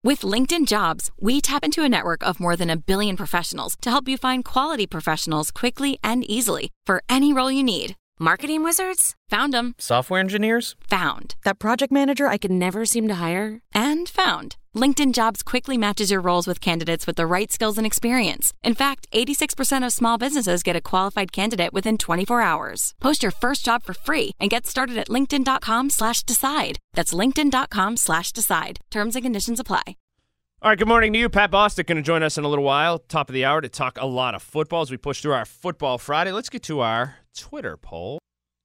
With LinkedIn Jobs, we tap into a network of more than 1 billion professionals to help you find quality professionals quickly and easily for any role you need. Marketing wizards? Found them. Software engineers? Found. That project manager I could never seem to hire? And found. LinkedIn Jobs quickly matches your roles with candidates with the right skills and experience. In fact, 86% of small businesses get a qualified candidate within 24 hours. Post your first job for free and get started at linkedin.com/decide. That's linkedin.com/decide. Terms and conditions apply. All right, good morning to you. Pat Bostic going to join us in a little while, top of the hour, to talk a lot of football as we push through our Football Friday. Let's get to our Twitter poll.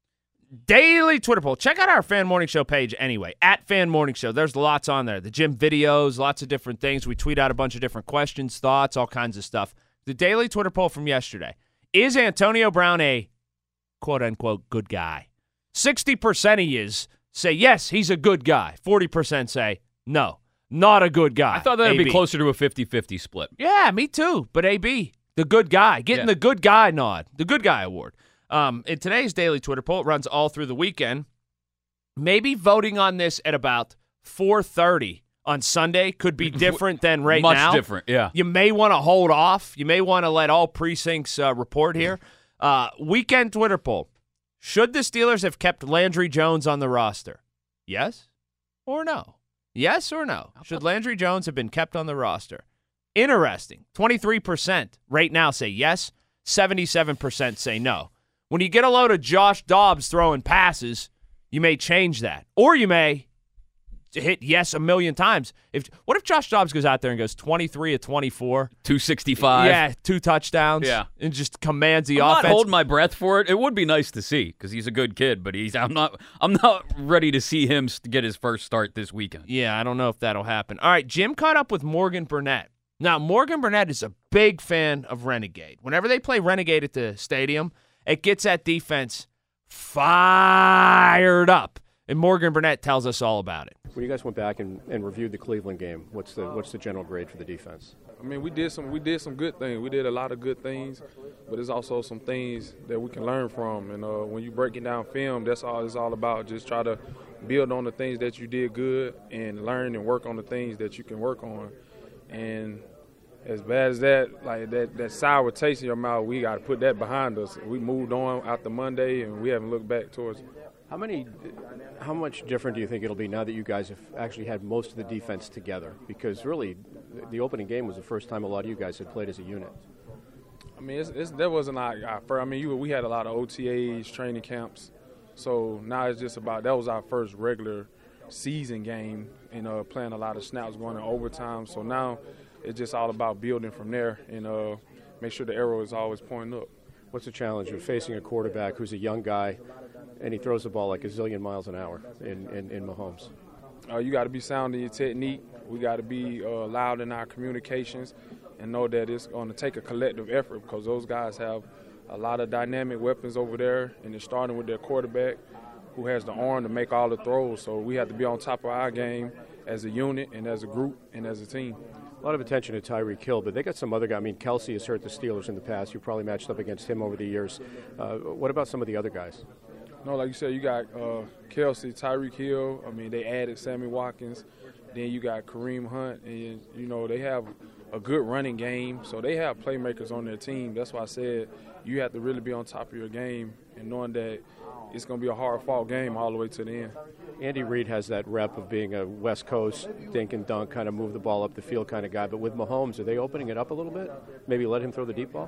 Daily Twitter poll. Check out our Fan Morning Show page anyway, at Fan Morning Show. There's lots on there. The gym videos, lots of different things. We tweet out a bunch of different questions, thoughts, all kinds of stuff. The daily Twitter poll from yesterday. Is Antonio Brown a quote-unquote good guy? 60% of yous say yes, he's a good guy. 40% say no, not a good guy. I thought that would AB. be closer to a 50-50 split. Yeah, me too. But AB, the good guy, getting the good guy nod, the good guy award. In today's daily Twitter poll, it runs all through the weekend. Maybe voting on this at about 4:30 on Sunday could be different than right now. Much different, yeah. You may want to hold off. You may want to let all precincts report here. Weekend Twitter poll. Should the Steelers have kept Landry Jones on the roster? Yes or no? Yes or no? Should Landry Jones have been kept on the roster? Interesting. 23% right now say yes. 77% say no. When you get a load of Josh Dobbs throwing passes, you may change that. Or you may hit yes a million times. What if Josh Dobbs goes out there and goes 23 of 24? 265. Yeah, 2 touchdowns. Yeah. And just commands the I'm offense. not holding my breath for it. It would be nice to see because he's a good kid, but I'm not ready to see him get his first start this weekend. Yeah, I don't know if that'll happen. All right, Jim caught up with Morgan Burnett. Now, Morgan Burnett is a big fan of Renegade. Whenever they play Renegade at the stadium, it gets that defense fired up. And Morgan Burnett tells us all about it. When you guys went back and reviewed the Cleveland game, what's the general grade for the defense? I mean, we did some good things. We did a lot of good things, but there's also some things that we can learn from. And when you're breaking down film, that's all it's all about. Just try to build on the things that you did good and learn and work on the things that you can work on. And as bad as that, like that sour taste in your mouth, we got to put that behind us. We moved on after Monday, and we haven't looked back towards it. How much different do you think it'll be now that you guys have actually had most of the defense together? Because really, the opening game was the first time a lot of you guys had played as a unit. I mean, that wasn't our first. I mean, we had a lot of OTAs, training camps. So now it's just about that was our first regular season game, and playing a lot of snaps going in overtime. So now it's just all about building from there and make sure the arrow is always pointing up. What's the challenge of facing a quarterback who's a young guy and he throws the ball like a zillion miles an hour in Mahomes? You got to be sound in your technique. We got to be loud in our communications and know that it's going to take a collective effort because those guys have a lot of dynamic weapons over there, and it's starting with their quarterback who has the arm to make all the throws. So we have to be on top of our game as a unit and as a group and as a team. A lot of attention to Tyreek Hill, but they got some other guys. I mean, Kelsey has hurt the Steelers in the past. You probably matched up against him over the years. What about some of the other guys? No, like you said, you got Kelsey, Tyreek Hill. I mean, they added Sammy Watkins. Then you got Kareem Hunt. And, they have a good running game. So they have playmakers on their team. That's why I said you have to really be on top of your game and knowing that it's going to be a hard-fought game all the way to the end. Andy Reid has that rep of being a West Coast dink and dunk, kind of move the ball up the field kind of guy. But with Mahomes, are they opening it up a little bit? Maybe let him throw the deep ball?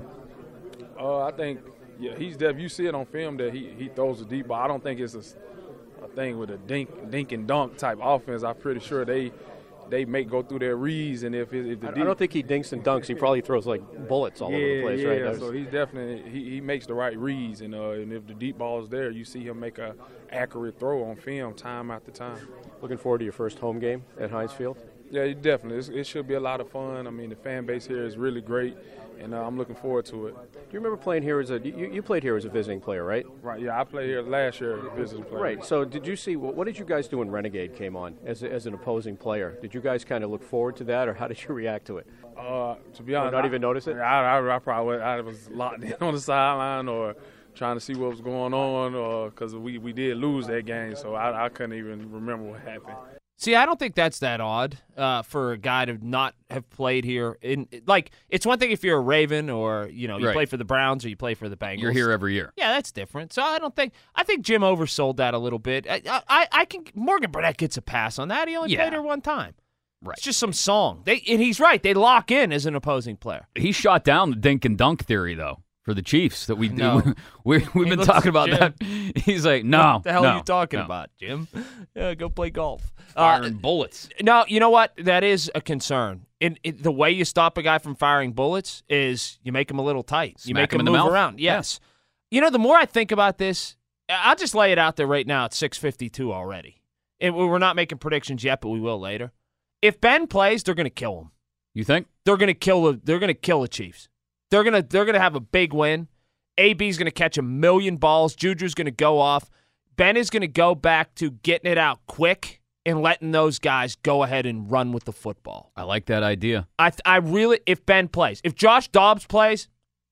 I think, he's definitely. You see it on film that he throws the deep ball. I don't think it's a thing with a dink and dunk type offense. I'm pretty sure they make go through their reads, and if the I don't think he dinks and dunks. He probably throws like bullets all over the place, right? Yeah, so he's definitely he makes the right reads, and if the deep ball is there, you see him make a accurate throw on film time after time. Looking forward to your first home game at Heinz Field? Yeah, definitely. It should be a lot of fun. I mean, the fan base here is really great, and I'm looking forward to it. Do you remember playing here you played here as a visiting player, right? Right, yeah. I played here last year as a visiting player. Right. So did you see, what did you guys do when Renegade came on as an opposing player? Did you guys kind of look forward to that, or how did you react to it? To be honest, not even notice it? I probably was locked in on the sideline or trying to see what was going on, because we did lose that game, so I couldn't even remember what happened. See, I don't think that's that odd for a guy to not have played here. It's one thing if you're a Raven or you play for the Browns or you play for the Bengals. You're here every year. Yeah, that's different. So I think Jim oversold that a little bit. Morgan Burnett gets a pass on that. He only played here one time. Right. It's just some song. And he's right. They lock in as an opposing player. He shot down the dink and dunk theory though. For the Chiefs that we've been talking about Jim. that. He's like, no. What the hell are you talking about, Jim? Go play golf. Firing bullets. No, you know what? That is a concern. The way you stop a guy from firing bullets is you make him a little tight. You make him in the move mouth. around. Yes. Yeah. The more I think about this, I'll just lay it out there right now at 6:52 already. We're not making predictions yet, but we will later. If Ben plays, they're going to kill him. You think? They're going to kill the Chiefs. They're gonna have a big win. AB's gonna catch 1,000,000 balls. Juju's gonna go off. Ben is gonna go back to getting it out quick and letting those guys go ahead and run with the football. I like that idea. I really, if Ben plays, if Josh Dobbs plays,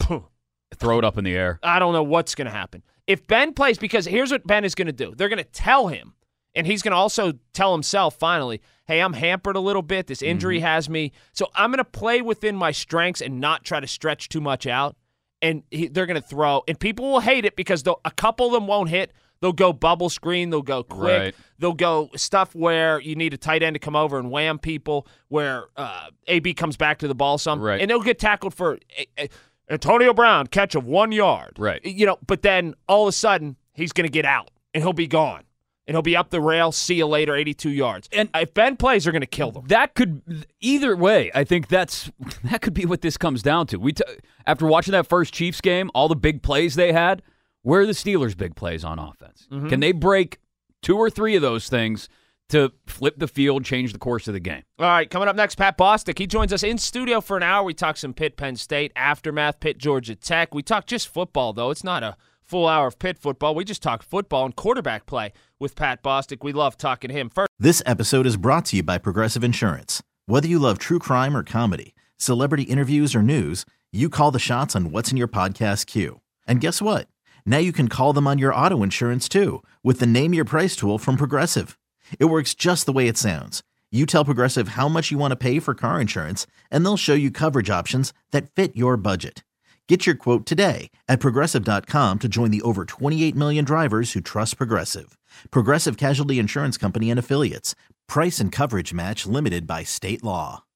throw it up in the air. I don't know what's gonna happen. If Ben plays, because here's what Ben is gonna do. They're gonna tell him, and he's gonna also tell himself finally, hey, I'm hampered a little bit. This injury has me. So I'm going to play within my strengths and not try to stretch too much out. And they're going to throw. And people will hate it because a couple of them won't hit. They'll go bubble screen. They'll go quick. Right. They'll go stuff where you need a tight end to come over and wham people, where AB comes back to the ball some. Right. And they'll get tackled for Antonio Brown, catch of 1 yard. Right. But then all of a sudden, he's going to get out, and he'll be gone. And he'll be up the rail, see you later, 82 yards. And if Ben plays, they're going to kill them. That could, either way, I think that could be what this comes down to. After watching that first Chiefs game, all the big plays they had, where are the Steelers' big plays on offense? Mm-hmm. Can they break 2 or 3 of those things to flip the field, change the course of the game? All right, coming up next, Pat Bostic. He joins us in studio for an hour. We talk some Pitt, Penn State, aftermath, Pitt, Georgia Tech. We talk just football, though. It's not a full hour of Pitt football. We just talk football and quarterback play with Pat Bostic. We love talking to him. First, this episode is brought to you by Progressive Insurance. Whether you love true crime or comedy, celebrity interviews or news, you call the shots on what's in your podcast queue. And guess what? Now you can call them on your auto insurance too with the Name Your Price tool from Progressive. It works just the way it sounds. You tell Progressive how much you want to pay for car insurance, and they'll show you coverage options that fit your budget. Get your quote today at Progressive.com to join the over 28 million drivers who trust Progressive. Progressive Casualty Insurance Company and Affiliates. Price and coverage match limited by state law.